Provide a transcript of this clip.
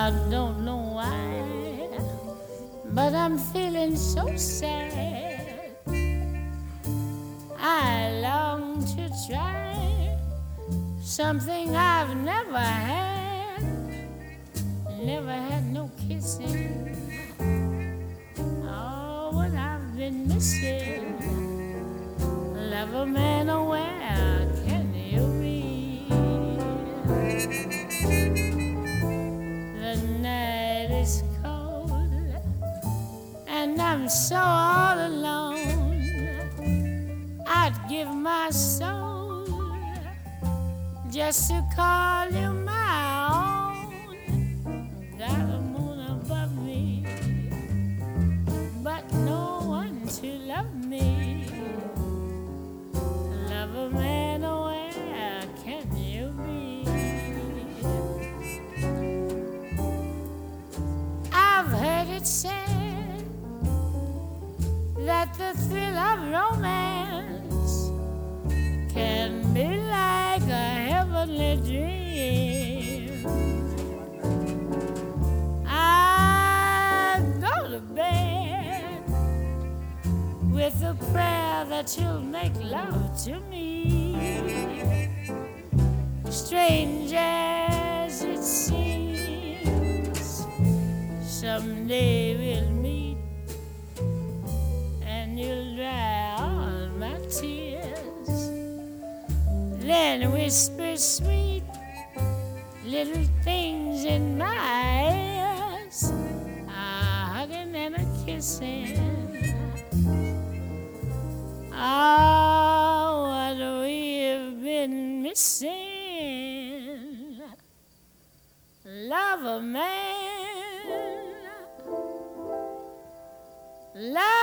I don't know why, but I'm feeling so sad. I long to try something I've never had. Never had no kissing. Oh, what I've been missing. Lover man, where can you be? The night is cold and I'm so all alone. I'd give my soul just to call you my own. Got a moon above me, but no one to love me. Lover man, where can you be? I've heard it said that the thrill of romance can be like a heavenly dream. I go to bed with a prayer that you'll make love to me. Strange as it seems, someday we'll meet and you'll dry all my tears. Then whisper sweet little things in my ears, a hugging and a kissing. Oh, what we've been missing. Lover man, love